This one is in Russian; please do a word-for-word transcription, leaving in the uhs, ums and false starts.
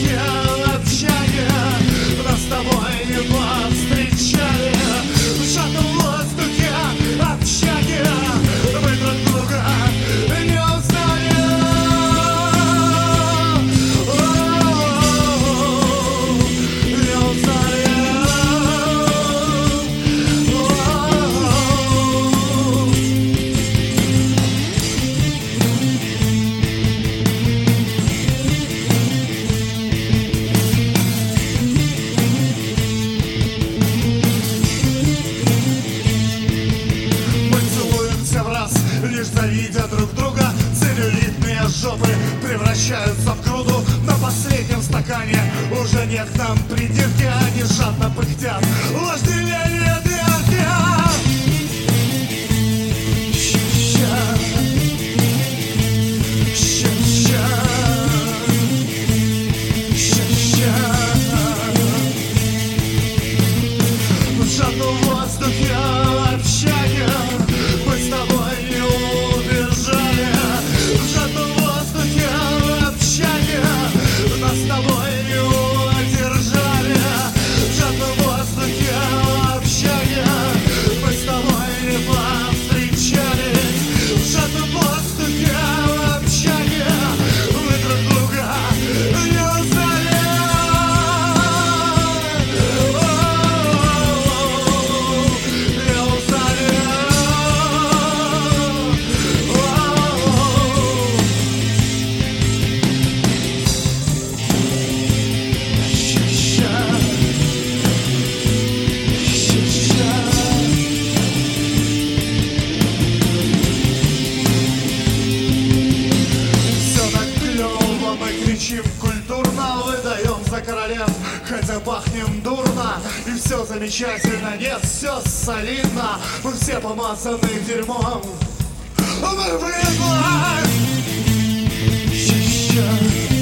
воздухе общаги нас с тобой не повстречали. В сжатом воздухе общаги мы друг друга не узнали. Не узнали. Лишь завидя друг друга, целлюлитные жопы превращаются в груду. На последнем стакане уже нет к нам придирки, они жадно пыхтят вожделение дырки. Ща-ща, ща-ща, ща-ща. В жадном воздухе общаги мы с тобой не убежали. В жадном воздухе общаги нас с тобой не удержали. В жадном воздухе общаги мы с тобой не повстречались. В жадном воздухе общаги мы друг друга не узнали. Не узнали. Культурно выдаем за королев, хотя пахнем дурно. И все замечательно, нет, все солидно. Мы все помазаны дерьмом, мы влезла. Ща-ща.